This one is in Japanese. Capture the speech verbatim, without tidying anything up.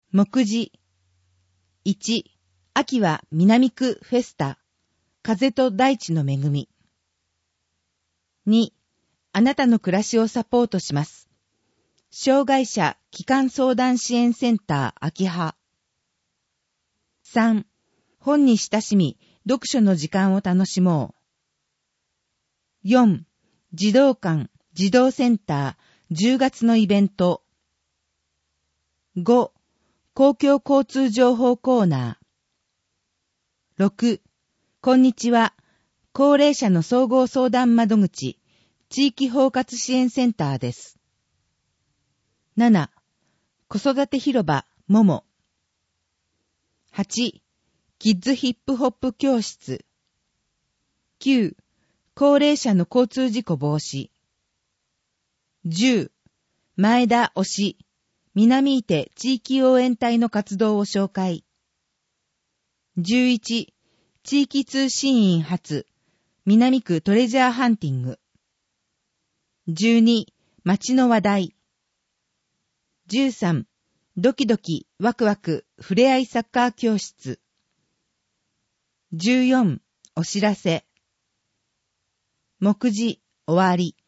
目次。いち、秋は南区フェスタ、風と大地の恵み。に、あなたの暮らしをサポートします。障害者帰還相談支援センター秋葉。さん、本に親しみ、読書の時間を楽しもう。よん、児童館、児童センター、じゅうがつのイベント。ご、公共交通情報コーナー。ろく、こんにちは、高齢者の総合相談窓口、地域包括支援センターです。なな、子育て広場、もも。はち、キッズヒップホップ教室。きゅう、高齢者の交通事故防止。じゅう、前田推し、南伊手地域応援隊の活動を紹介。じゅういち、地域通信員発、南区トレジャーハンティング。じゅうに、街の話題。じゅうさん、ドキドキワクワクふれあいサッカー教室。じゅうよん、お知らせ。目次終わり。